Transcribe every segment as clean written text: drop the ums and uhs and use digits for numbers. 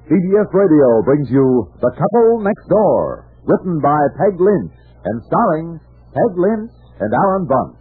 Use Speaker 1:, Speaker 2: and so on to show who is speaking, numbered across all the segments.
Speaker 1: CBS Radio brings you The Couple Next Door, written by Peg Lynch and starring Peg Lynch and Aaron Bunce.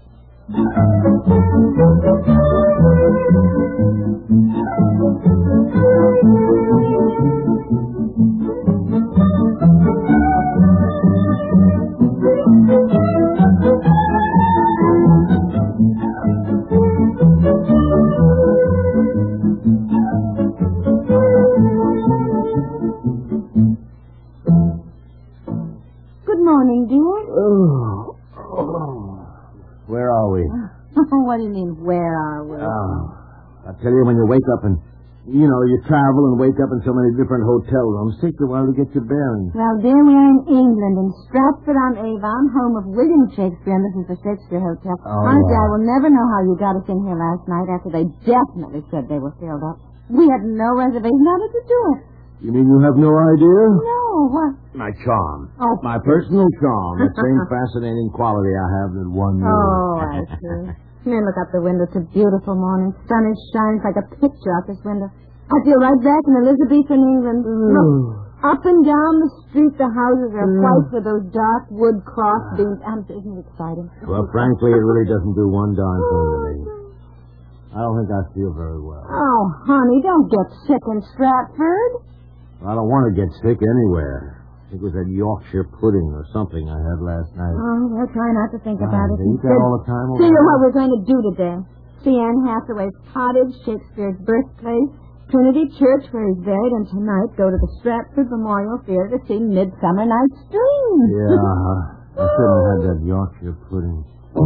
Speaker 2: Good morning, dear.
Speaker 3: Where are we?
Speaker 2: What do you mean, where are we?
Speaker 3: I tell you, when you wake up and, you travel and wake up in so many different hotels, I'm sick a while to get your bearings.
Speaker 2: Well, dear, we are in England, in Stratford-on-Avon, home of William Shakespeare, and this is the Shakespeare Hotel. Honestly, I will never know how you got us in here last night after they definitely said they were filled up. We had no reservation. How did you do it?
Speaker 3: You mean you have no idea?
Speaker 2: No, what?
Speaker 3: My charm.
Speaker 2: Oh.
Speaker 3: My personal charm. The same fascinating quality I have that won you.
Speaker 2: Oh, I see. Come here, look out the window. It's a beautiful morning. Sun is shining. It's like a picture out this window. I feel right back in Elizabethan England. Look, up and down the street, the houses are white with those dark wood cross beams. Isn't it exciting?
Speaker 3: Well, frankly, it really doesn't do one darn thing to me. I don't think I feel very well.
Speaker 2: Oh, honey, don't get sick in Stratford.
Speaker 3: I don't want to get sick anywhere. It was that Yorkshire pudding or something I had last night.
Speaker 2: Oh, well, try not to think about it.
Speaker 3: You eat that all the time?
Speaker 2: See what we're going to do today. See Anne Hathaway's cottage, Shakespeare's birthplace, Trinity Church where he's buried, and tonight go to the Stratford Memorial Theater to see Midsummer Night's Dream.
Speaker 3: Yeah, I shouldn't have had that Yorkshire pudding.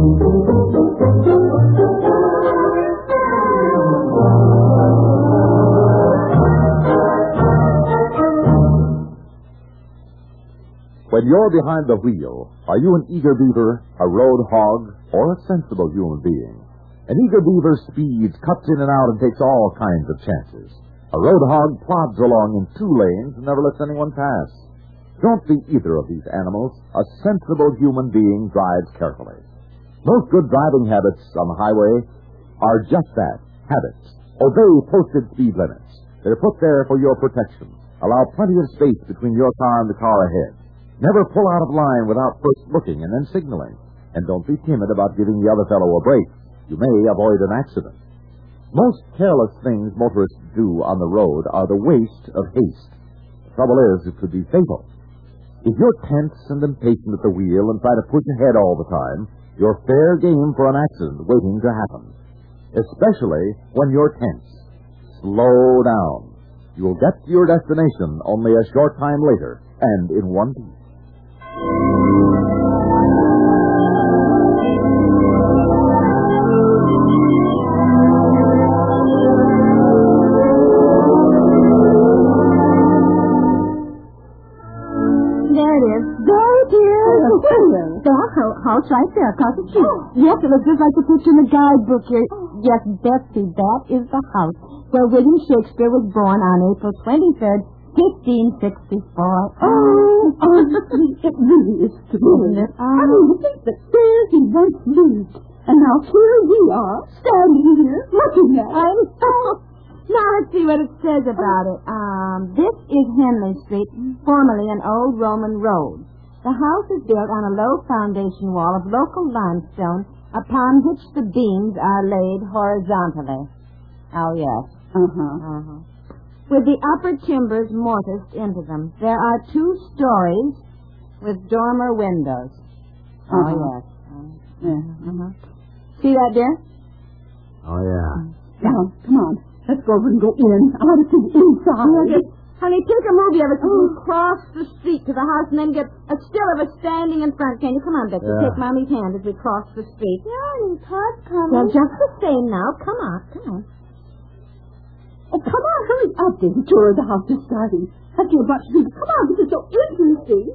Speaker 1: When you're behind the wheel, are you an eager beaver, a road hog, or a sensible human being? An eager beaver speeds, cuts in and out, and takes all kinds of chances. A road hog plods along in two lanes and never lets anyone pass. Don't be either of these animals. A sensible human being drives carefully. Most good driving habits on the highway are just that, habits. Obey posted speed limits. They're put there for your protection. Allow plenty of space between your car and the car ahead. Never pull out of line without first looking and then signaling. And don't be timid about giving the other fellow a break. You may avoid an accident. Most careless things motorists do on the road are the waste of haste. The trouble is, it could be fatal. If you're tense and impatient at the wheel and try to push ahead all the time, you're fair game for an accident waiting to happen. Especially when you're tense. Slow down. You'll get to your destination only a short time later and in one piece.
Speaker 2: The house right there across the street. Yes, it looks just like the picture in the guidebook here. Yes, Betsy, that is the house where William Shakespeare was born on April 23rd, 1564.
Speaker 4: Honestly, it really is true, isn't it? I mean, to think that there he once lived, and now here we are, standing here, looking at it.
Speaker 2: Now let's see what it says about it. This is Henley Street, formerly an old Roman road. The house is built on a low foundation wall of local limestone upon which the beams are laid horizontally. Oh, yes. With the upper timbers mortised into them. There are 2 stories with dormer windows. Oh, yes. See that, dear?
Speaker 3: Oh, yeah.
Speaker 4: Now, come on. Let's go over and go in. I want to see the inside.
Speaker 2: Honey, take a movie of us and cross the street to the house and then get a still of us standing in front. Can you? Come on, Becky. Take Mommy's hand as we cross the street.
Speaker 4: Darling, Todd's coming.
Speaker 2: Well, just the same now. Come on.
Speaker 4: Oh, come on, hurry up. The tour of the house is starting. Have you a bunch of people? Come on, this is so interesting.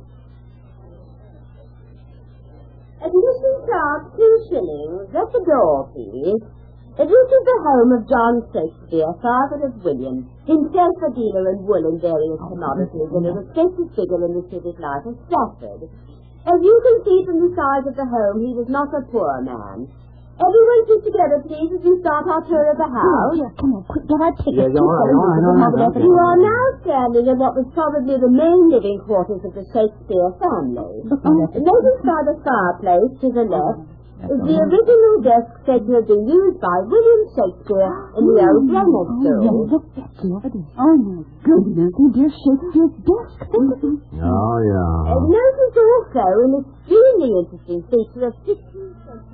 Speaker 5: Admission charge 2 shillings. At the door, please. This is the home of John Shakespeare, father of William, himself a dealer in wool and various commodities, and a respected figure in the civic life of Stratford. As you can see from the size of the home, he was not a poor man. Everyone sit together, please, as we start our tour of the house.
Speaker 2: Here, come on, quick, get our tickets.
Speaker 3: Yeah, all right.
Speaker 5: You are now standing in what was probably the main living quarters of the Shakespeare family. Notice by the fireplace to the left is the original desk said to have been used by William Shakespeare in the old grammar school.
Speaker 2: Yeah, look, Betsy, over there. Oh, my goodness. Dear Shakespeare's desk.
Speaker 3: Oh, yeah.
Speaker 5: Notice also an extremely interesting feature of 16th century.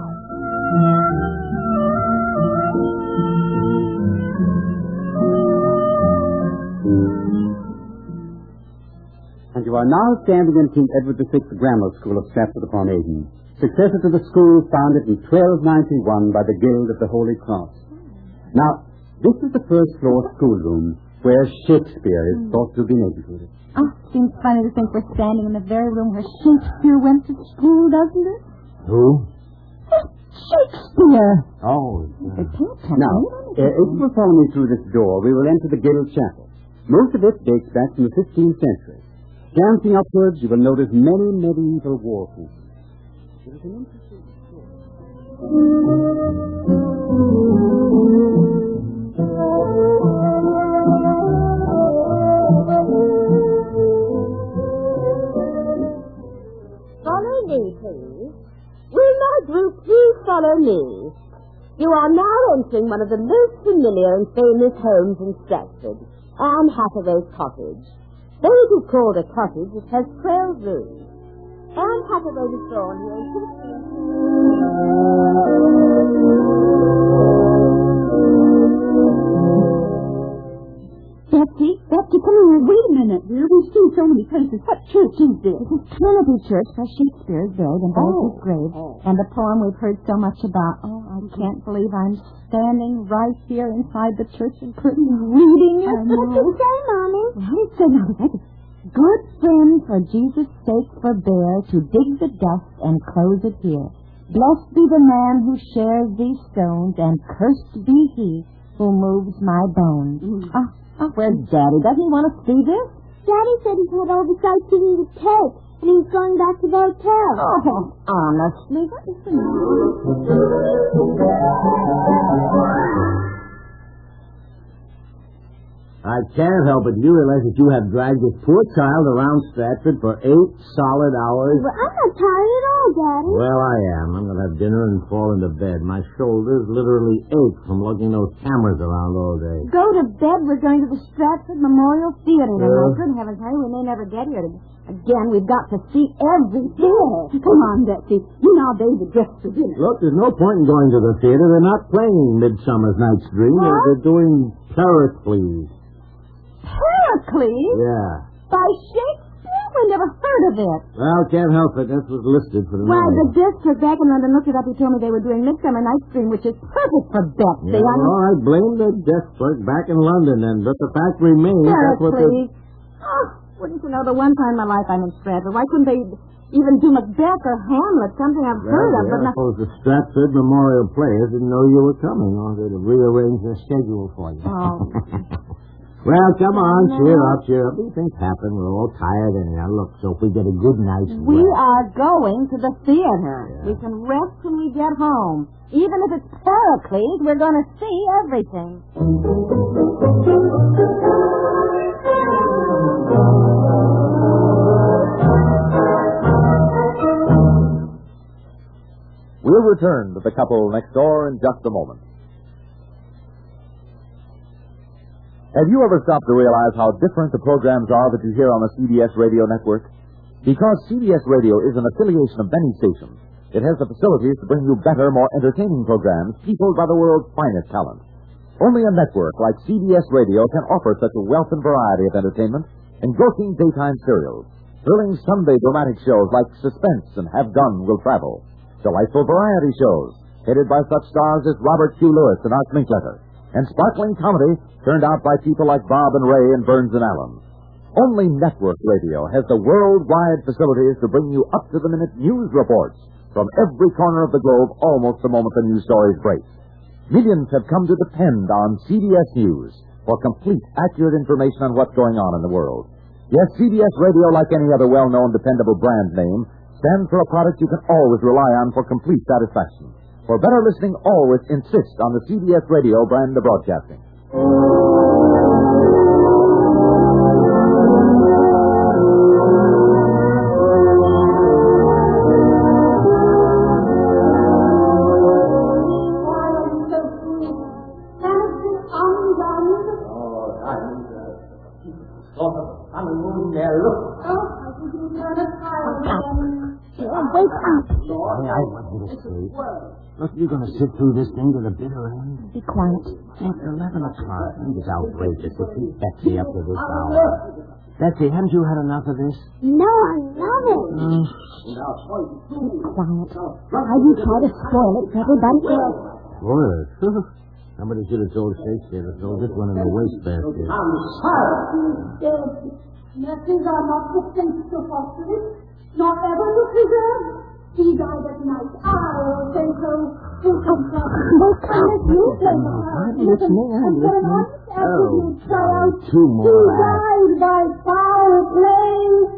Speaker 6: And you are now standing in King Edward VI Grammar School of Stratford-upon-Avon, successor to the school founded in 1291 by the Guild of the Holy Cross. Now, this is the first floor schoolroom where Shakespeare is thought to have been educated.
Speaker 2: Oh, seems funny to think we're standing in the very room where Shakespeare went to school, doesn't it?
Speaker 3: Who?
Speaker 2: Shakespeare.
Speaker 3: Oh,
Speaker 6: Now, if you will follow me through this door, we will enter the Guild Chapel. Most of it dates back from the 15th century. Glancing upwards, you will notice many medieval war pieces. It is an interesting story.
Speaker 5: Follow me, please. Will my group please follow me? You are now entering one of the most familiar and famous homes in Stratford, Anne Hathaway's cottage. Though it is called a cottage, it has 12 rooms. Anne Hathaway was born here in
Speaker 2: 16... Betsy, come here. Wait a minute, dear. We've seen so many places. What church is this? This is Trinity Church, where Shakespeare is buried and by his grave. And the poem we've heard so much about. Oh, I can't believe I'm standing right here inside the church and curtain reading it.
Speaker 5: What does it say, Mommy?
Speaker 2: Well, it said, now, good friend, for Jesus' sake forbear to dig the dust and close it here. Blessed be the man who shares these stones, and cursed be he who moves my bones. Oh, where's Daddy? Doesn't he want to see this?
Speaker 5: Daddy said he had all the sightseeing to take, and he was going back to the hotel.
Speaker 2: Oh, honestly? What is the
Speaker 3: I can't help it. You realize that you have dragged this poor child around Stratford for 8 solid hours?
Speaker 5: Well, I'm not tired at all, Daddy.
Speaker 3: Well, I am. I'm going to have dinner and fall into bed. My shoulders literally ache from lugging those cameras around all day.
Speaker 2: Go to bed. We're going to the Stratford Memorial Theater tonight. Good heavens, Harry, we may never get here again. We've got to see everything.
Speaker 4: Come on, Betsy. You and our baby dressed for dinner.
Speaker 3: Look, there's no point in going to the theater. They're not playing Midsummer's Night's Dream. They're doing Pericles.
Speaker 2: Pericles?
Speaker 3: Yeah.
Speaker 2: By Shakespeare? We never heard of it.
Speaker 3: Well, can't help it. That was listed for the
Speaker 2: Why,
Speaker 3: night.
Speaker 2: the disc was back in London. Looked it up. He told me they were doing Midsummer Night's Dream, which is perfect for Betsy.
Speaker 3: Yeah, well, I blame the desk clerk back in London then, but the fact remains that's what the...
Speaker 2: Pericles. Oh, wouldn't you know, the one time in my life I'm in Stratford. Why couldn't they even do Macbeth or Hamlet, something I've heard of? But
Speaker 3: I suppose the Stratford Memorial Players didn't know you were coming, or they'd have rearranged their schedule for you.
Speaker 2: Oh.
Speaker 3: Well, come on, cheer up. These things happen. We're all tired anyhow. Look, so if we get a good night's
Speaker 2: We
Speaker 3: rest...
Speaker 2: are going to the theater.
Speaker 3: Yeah.
Speaker 2: We can rest when we get home. Even if it's Pericles, we're going to see everything.
Speaker 1: We'll return to the couple next door in just a moment. Have you ever stopped to realize how different the programs are that you hear on the CBS radio network? Because CBS radio is an affiliation of many stations, it has the facilities to bring you better, more entertaining programs peopled by the world's finest talent. Only a network like CBS radio can offer such a wealth and variety of entertainment, engrossing daytime serials, thrilling Sunday dramatic shows like Suspense and Have Gun Will Travel, delightful variety shows headed by such stars as Robert Q. Lewis and Art Linkletter, and sparkling comedy turned out by people like Bob and Ray and Burns and Allen. Only network radio has the worldwide facilities to bring you up-to-the-minute news reports from every corner of the globe almost the moment the news stories break. Millions have come to depend on CBS News for complete, accurate information on what's going on in the world. Yes, CBS Radio, like any other well-known, dependable brand name, stands for a product you can always rely on for complete satisfaction. For better listening, always insist on the CBS Radio brand of broadcasting.
Speaker 3: Wake up. I want you to sleep. Look, you're going to sit through this thing to the bitter end?
Speaker 2: Be quiet.
Speaker 3: It's 11 o'clock. It is outrageous to keep Betsy up to this hour. Betsy, haven't you had enough of this?
Speaker 4: No, I love it.
Speaker 2: Quiet. How you try to spoil it for everybody else.
Speaker 3: Spoil it? Somebody should have told Shakespeare to throw this one in the wastebasket.
Speaker 4: He's dead. Nurses are not the saints to foster it, nor ever to preserve. He died at night. I will say so.
Speaker 3: I'm listening. Oh, two
Speaker 4: He
Speaker 3: more.
Speaker 4: died by foul play.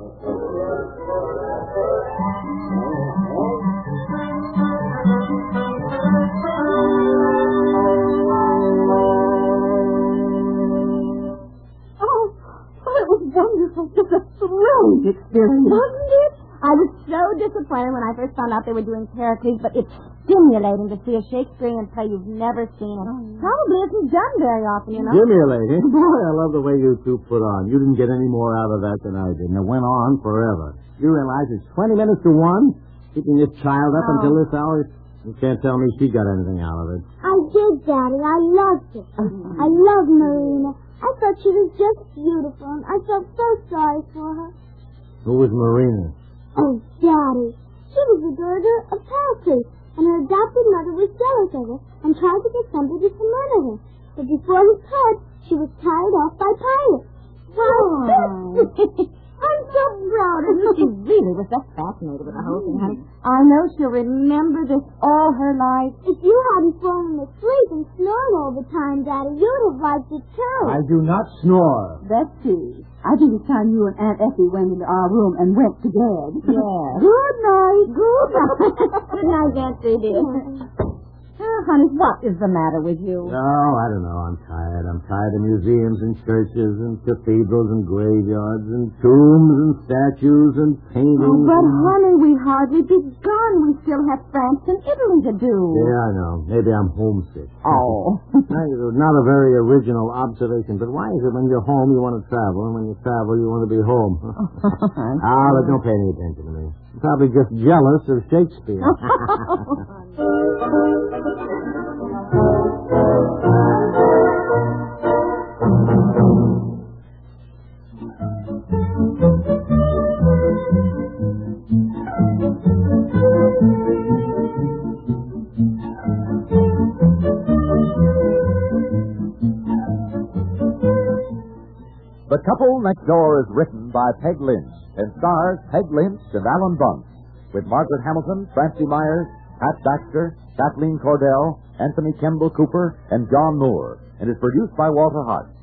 Speaker 2: Wonderful. Just a thrilling experience. Wasn't it? I was so disappointed when I first found out they were doing Pericles, but it's stimulating to see a Shakespearean play you've never seen. It probably isn't done very often, you know.
Speaker 3: Stimulating? Boy, I love the way you two put on. You didn't get any more out of that than I did, and it went on forever. You realize it's 20 minutes to 1? Keeping this child up until this hour? You can't tell me she got anything out of it.
Speaker 4: I did, Daddy. I loved it. I love Marina. I thought she was just beautiful, and I felt so sorry for her.
Speaker 3: Who was Marina?
Speaker 4: Oh, Daddy. She was the daughter of Pericles, and her adopted mother was jealous of her and tried to get somebody to murder her. But before he could, she was carried off by pirates.
Speaker 2: I'm so proud of you. She really was just fascinated with the whole thing, honey. I know she'll remember this all her life.
Speaker 4: If you hadn't fallen asleep and snored all the time, Daddy, you'd have liked it too.
Speaker 3: I do not snore.
Speaker 2: Betsy, I think it's time you and Aunt Effie went into our room and went to bed. Yeah. Good night. Good night. Good night, Betsy, dear. Honey, what is the matter with you?
Speaker 3: No, I don't know. I'm tired. I'm tired of museums and churches and cathedrals and graveyards and tombs and statues and paintings.
Speaker 2: Oh, but, honey, we've hardly begun. We still have France and Italy to do.
Speaker 3: Yeah, I know. Maybe I'm homesick.
Speaker 2: Oh.
Speaker 3: Not a very original observation, but why is it when you're home you want to travel, and when you travel you want to be home? But don't pay any attention to me. I'm probably just jealous of Shakespeare.
Speaker 1: The Couple Next Door is written by Peg Lynch and stars Peg Lynch and Alan Bunce, with Margaret Hamilton, Francie Myers, Pat Baxter, Kathleen Cordell, Anthony Kemble Cooper, and John Moore, and is produced by Walter Hart.